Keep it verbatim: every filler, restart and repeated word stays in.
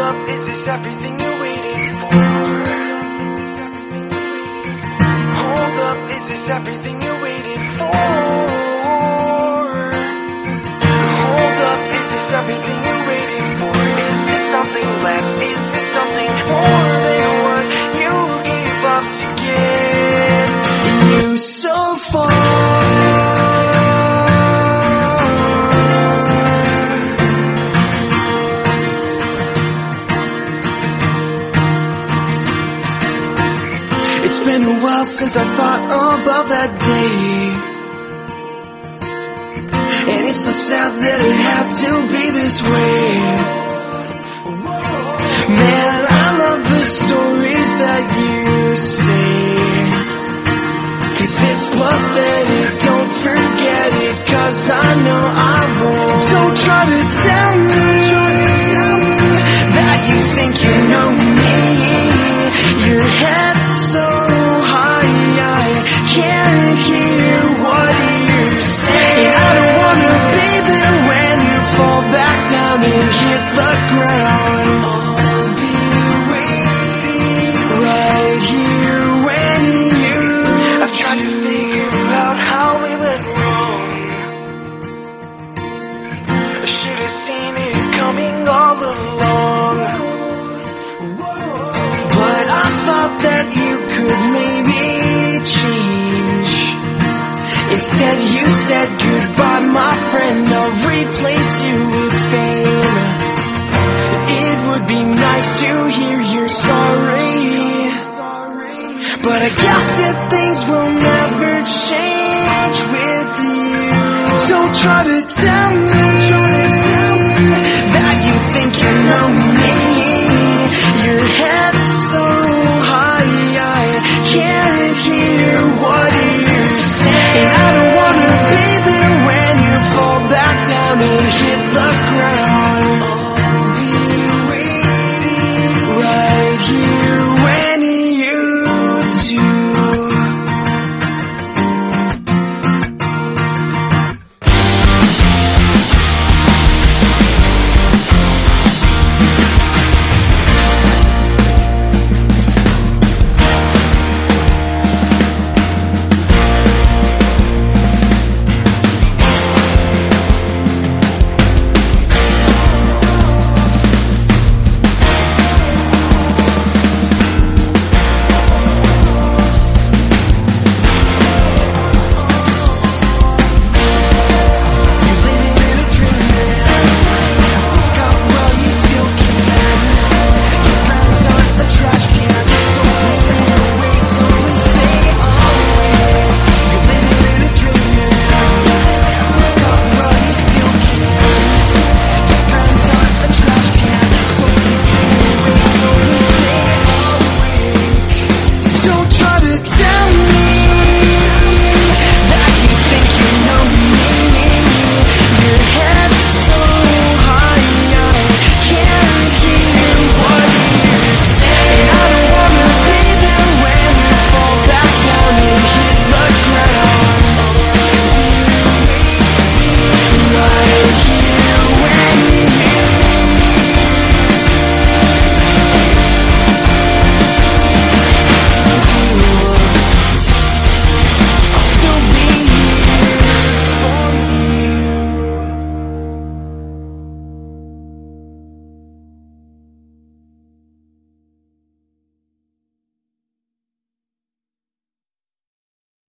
up, is this everything you're waiting for? Hold up, is this everything you're waiting for? Hold up, is this everything you're waiting for? Is it something less? Is it something more than what you gave up to get you so far? It's been a while since I thought about that day, and it's so sad that it had to be this way. Man, I love the stories that you say, 'cause it's pathetic, don't forget it, 'cause I know I won't. Don't try to tell me that you think you know me. Your head's so high, I can't hear what you're saying. I don't wanna be there when you fall back down and hit the ground. I'll be waiting right here when you. I've tried to figure out how we went wrong. I should have seen it coming all along, but I thought that you could maybe change. Instead you said goodbye, my friend, I'll replace you with fame. It would be nice to hear you're sorry, but I guess that things will never change with you. Don't try to tell me